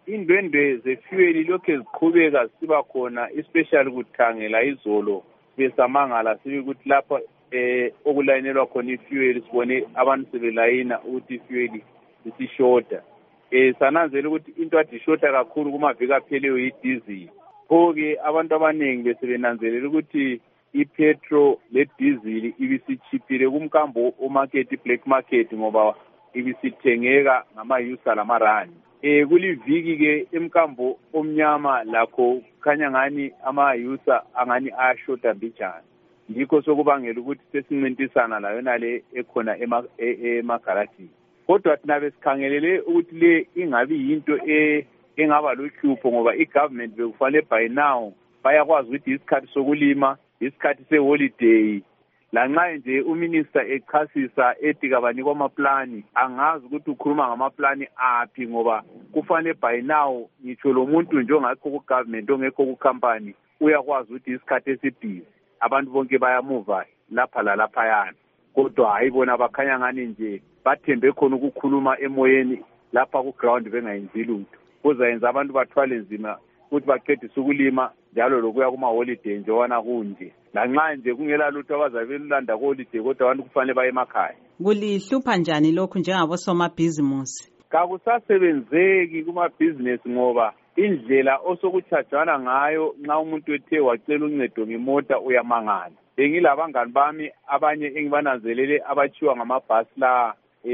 indwendwe zefuel lokhu ziqhubeka siba khona, especially kuthangela izolo besamangala sibe ukuthi lapha okulayinelwa khona ifuel sibone abantu sebelayina ukuthi ifuel isishoda. Sananzela ukuthi into ade ishota kakhulu kumaviki apheleyo yidizili. Pho-ke abantu abaningi besebenanzelela ukuthi ipetrol ledizili ibisichiphile kumkambo omarket, black market, ngoba ibisithengeka ngama-yusa lamarandi. Kuliviki-ke emkambo omnyama lakho khanya ngani ama-yusa angani ayashota mbijana. Yikho sokubangela ukuthi sesincintisana layona le ekhona emagaradini. Kodwa thina besikhangelele ukuthi le ingabi yinto engaba luhlupho, ngoba i-government bekufanele by now bayakwazi ukuthi isikhathi sokulima, isikhathi seholiday. Lanxa nje uminister echasisa ethi kabanikwa amaplani, angazi ukuthi ukhuluma ngamaplani aphi, ngoba kufanele by now ngitsho lo muntu nje ongekho ku-government ongekho ku-company uyakwazi ukuthi isikhathi esibhizi abantu bonke bayamuva lapha lalaphayana. Kodwa hayi bona bakhanya ngani nje bathembe khona ukukhuluma emoyeni lapha ku-ground bengayenzi lutho. Kuzayenza abantu bathwale nzima ukuthi baqedise ukulima njalo lokuya kuma-holiday njengoba kunje. Lanxa nje kungela lutho abazabe belulanda ku-holiday, kodwa abantu kufanele baye emakhaya. Kulihlupha njani lokhu njengabosomabhizimusi? Kakusasebenzeki kumabhizinesi ngoba indlela osokutshajana ngayo nxa umuntu ethe wacela uncedo ngemota uyamangala. Bengilabangani bami abanye engibananzelele abachiwa ngamabhasi la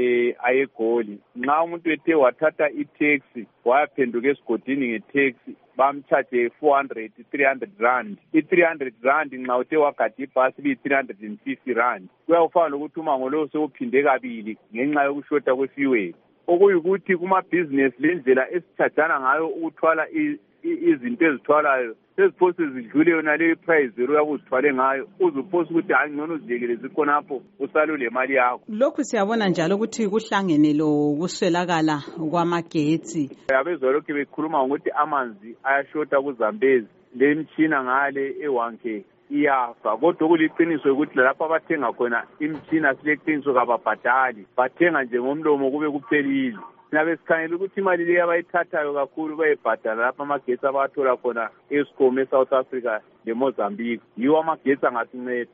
ayegoli. Nxa umuntu ethe wathatha itaxi wayaphenduka esigodini ngetaxi bamchaje 400 300 rand. I300 rand nxa uthe wagada ibhasi bi350 rand. Kuyawufana lokuthi umango lo sewuphinde kabili ngenxa yokushota kwefuel. Okuyikuthi kumabhizinesi lendlela esithathana ngayo ukuthwala izinto ezithwalayo seziphosa zidlule yona le price uyakuzithwale ngayo, uzuphosa ukuthi hayi ngcono uziyekele zikhonapho usalule imali yakho. Lokhu siyabona njalo ukuthi kuhlangene lo kuswelakala kwamagetsi. Abezwa lokhu bekhuluma ngokuthi amanzi ayashota kuZambezi, le mtshina ngale ewanke iyafa. Kodwa kuliqiniso ukuthi lapho abathenga khona imtshina sileqiniso kababhadali, bathenga nje ngomlomo kube kuphelile. Nabe sikhangela ukuthi imali le abayithathayo kakhulu bayibhadala lapha amagetsi abathola khona eScom eSouth Africa leMozambique. Yiwo amagetsi angasinceda.